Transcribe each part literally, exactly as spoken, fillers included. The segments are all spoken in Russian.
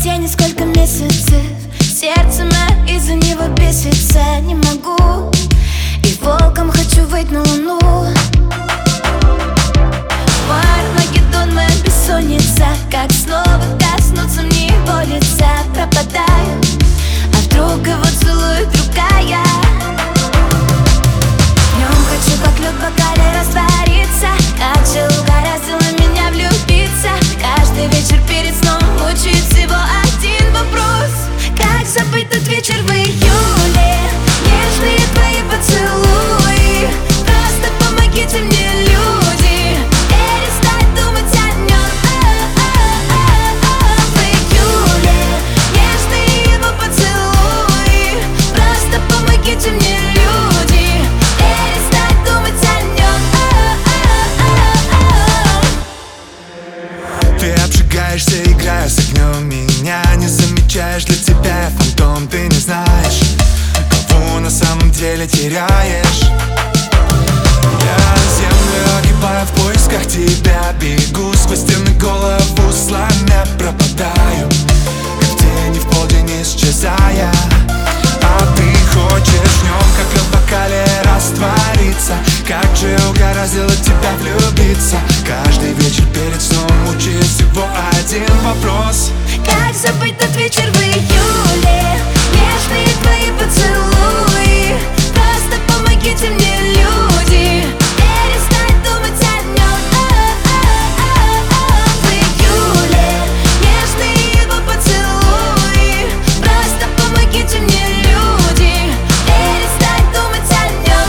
тени сколько месяцев, сердце мое из-за него бесится. Не могу, и волком хочу выйти на луну. Мой Армагеддон, моя бессонница, как снова коснуться мне его лица. Пропадаю, а вдруг его целует другая. Днем хочу как лед в бокале раствориться. Как же угораздило меня влюбиться. Каждый вечер перед сном мучает всего один вопрос: как забыть тот вечер в июле? Нежные твои поцелуи, просто помогите мне, люди, перестать думать о нем. В июле нежные его поцелуи, просто помогите мне, люди, перестать думать о нем. Ты обжигаешься, играя с огнем. Меня не замечаешь, для тебя я фантом. Ты не знаешь, кого на самом деле теряешь. Я землю огибаю в поисках тебя. Бегу сквозь стены, голову сломя. Пропадаю, как в тени в полдень исчезая. А ты хочешь днем, как лед в бокале, раствориться. Как же угораздило тебя влюбиться. Каждый вечер перед сном мучает всего один вопрос: как забыть тот вечер в июле? Нежные твои поцелуи, просто помогите мне, люди, перестать думать о нем. В июле нежные его поцелуи, просто помогите мне, люди, перестать думать о нем.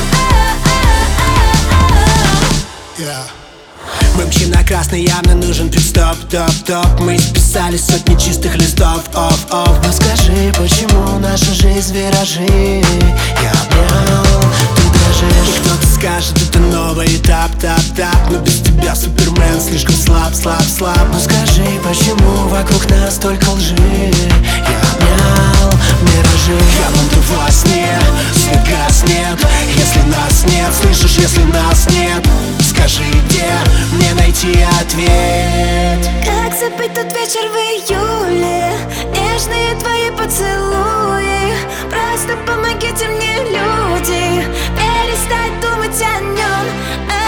Yeah. Мы мчим на красный, явно нужен пит-стоп, топ-топ. Мы списали сотни чистых листов, оф-оф. Но скажи, почему наша жизнь виражи? Я обнял, ты дрожишь. И кто-то скажет, это новый этап, тап-тап. Но без тебя Супермен слишком слаб, слаб, слаб. Но скажи, почему вокруг нас столько лжи? Я обнял миражи. Я буду во сне, свет гаснет. Если нас нет, слышишь, если нас нет, скажи, где мне найти ответ? Как забыть тот вечер в июле? Нежные твои поцелуи, просто помогите мне, люди, перестать думать о нем.